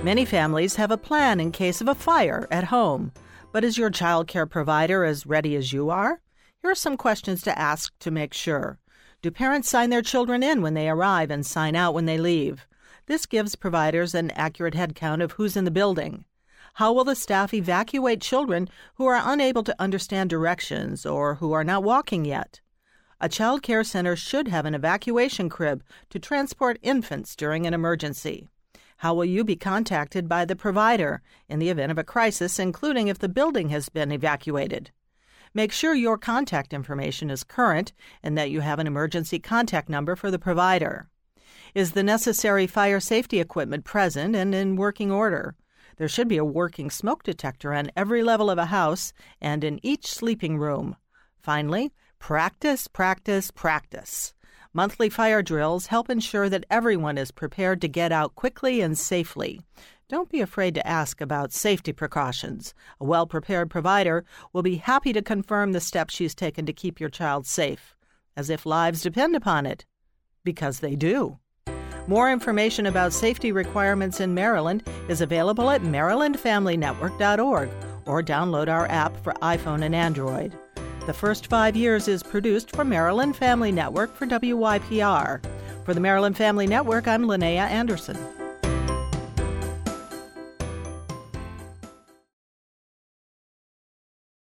Many families have a plan in case of a fire at home. But is your child care provider as ready as you are? Here are some questions to ask to make sure. Do parents sign their children in when they arrive and sign out when they leave? This gives providers an accurate head count of who's in the building. How will the staff evacuate children who are unable to understand directions or who are not walking yet? A child care center should have an evacuation crib to transport infants during an emergency. How will you be contacted by the provider in the event of a crisis, including if the building has been evacuated? Make sure your contact information is current and that you have an emergency contact number for the provider. Is the necessary fire safety equipment present and in working order? There should be a working smoke detector on every level of a house and in each sleeping room. Finally, practice, practice, practice. Monthly fire drills help ensure that everyone is prepared to get out quickly and safely. Don't be afraid to ask about safety precautions. A well-prepared provider will be happy to confirm the steps she's taken to keep your child safe, as if lives depend upon it, because they do. More information about safety requirements in Maryland is available at marylandfamilynetwork.org or download our app for iPhone and Android. The First 5 Years is produced for Maryland Family Network for WYPR. For the Maryland Family Network, I'm Linnea Anderson.